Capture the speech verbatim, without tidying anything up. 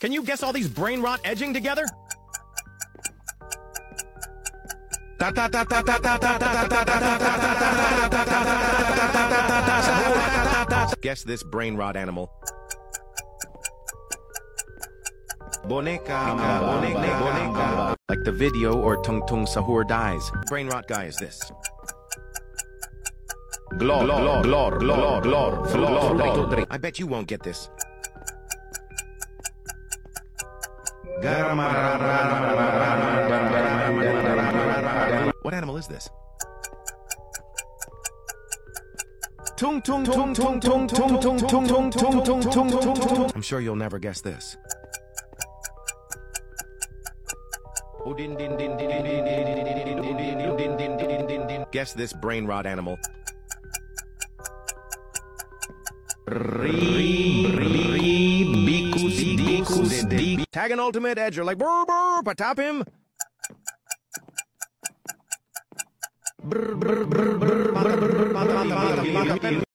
Can you guess all these brain rot edging together? Guess this brain rot animal. Boneca, boneca, boneca. Like the video or Tung Tung Sahur dies. Brain rot guy is this. Glor, glor, glor, glor, glor, glor, glor. I bet you won't get this. What animal is this? Tung tung tung tung tung tung tung tung tung tung tung tung tung. I'm sure you'll never guess this. Guess this brain rot animal. Tag an ultimate edger like brr brr, patap him. Brr brr brr brr.